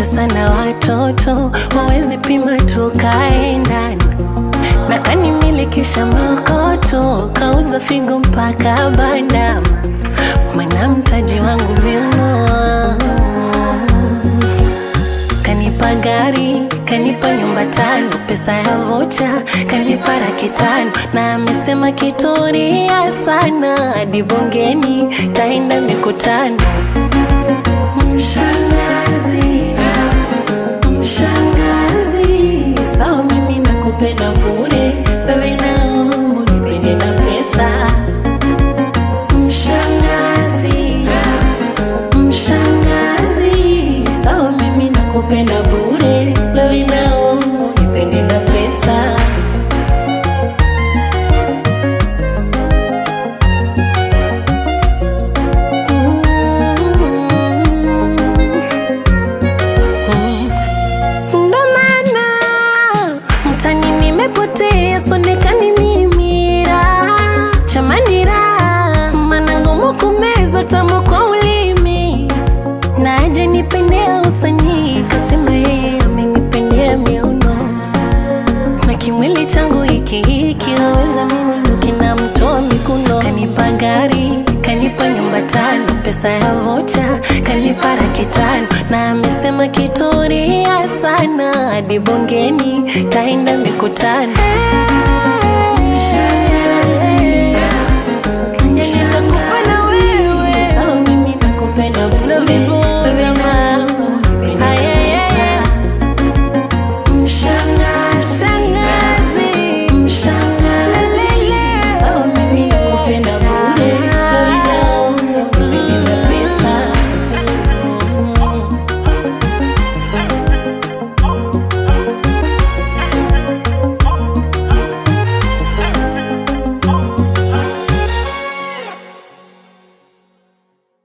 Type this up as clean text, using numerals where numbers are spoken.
macho sana watoto, wawezi pima tukae ndani. Na kanimilikisha makoto, kauza figo mpaka bandama. Mana mtaji wangu miunoa. Kanipa gari, kanipa nyumba 5, pesa ya vocha, kanipa laki 5. Na amesema kituria sana, hadi bungeni, taenda mikutano. Mshangazi, mshangazi, sawa mimi nakupenda bure, wewe naomba unipende na pesa. Mshangazi, mshangazi, sawa mimi nakupenda bure, wewe naomba unipende na pesa. Nimepotea sonekani mimira chamanira manangomo kumeza tamu kwa ulimi. Na aje nipendea usanii, kasema yeye amenipendea miuno. Na kimwili changu hiki waweza mimi ndo kinamtoa mikuno. Kanipa gari, kanipa nyumba 5, pesa ya vocha, kanipa laki 5. Na amesema kituria sana, hadi bungeni, taenda mikutano.